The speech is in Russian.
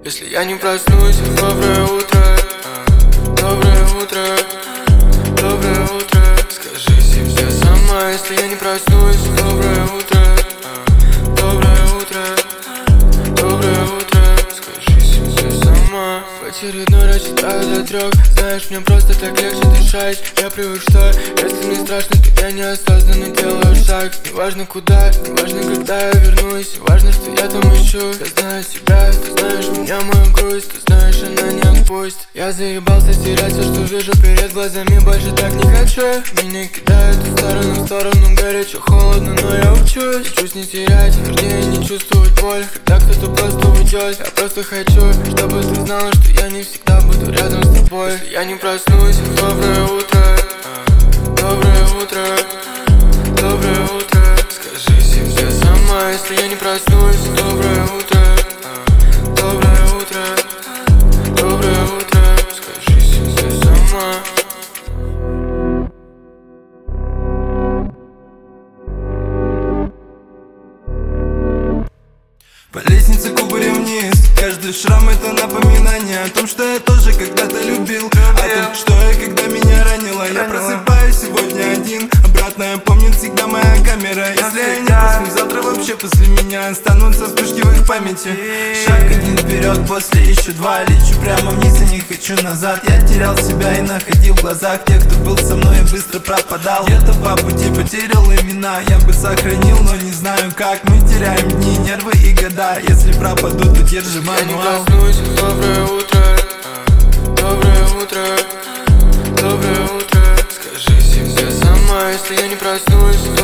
Если я не проснусь, доброе утро, доброе утро, доброе утро. Скажи себе сама, если я не проснусь, доброе утро, доброе утро, доброе утро. Скажи себе сама. В очередной раз читаю до 3. Знаешь, мне просто так легче дышать. Я привык, что если мне страшно, то я неосознанно делаю шаг. Неважно куда, неважно когда я вернусь, важно, что я там ищу. Я знаю тебя, ты знаешь меня, мою грусть, ты знаешь, она не отпустит. Я заебался терять все, что вижу перед глазами, больше так не хочу. Меня кидают в сторону, горячо, холодно, но я учусь не терять, вернее не чувствовать боль, когда кто-то просто уйдет. Я просто хочу, чтобы ты знала, что я не всегда буду рядом с тобой. Если я не проснусь, доброе утро, доброе утро, доброе утро. Скажи себе сама, если я не проснусь, доброе утро, доброе утро, доброе утро. Скажи себе сама. По лестнице кубарем вниз. Каждый шрам это напоминание о том, что я тоже когда-то любил, о том, что я когда меня ранило. Я просыпаюсь сегодня один, обратно я помню всегда моя камера. Если я не проснусь завтра, вообще после меня останутся вспышки в их памяти. Шаг один вперед, после еще два. Лечу прямо вниз и не хочу назад. Я терял себя и находил в глазах тех, кто был со мной и быстро пропадал. Где-то по пути потерял имена, я бы сохранил, но не знаю как. Мы теряем дни, нервы и года. Если пропаду, то держи мануал. Я не проснусь, доброе утро, доброе утро, доброе утро. Скажи себе сама, если я не проснусь,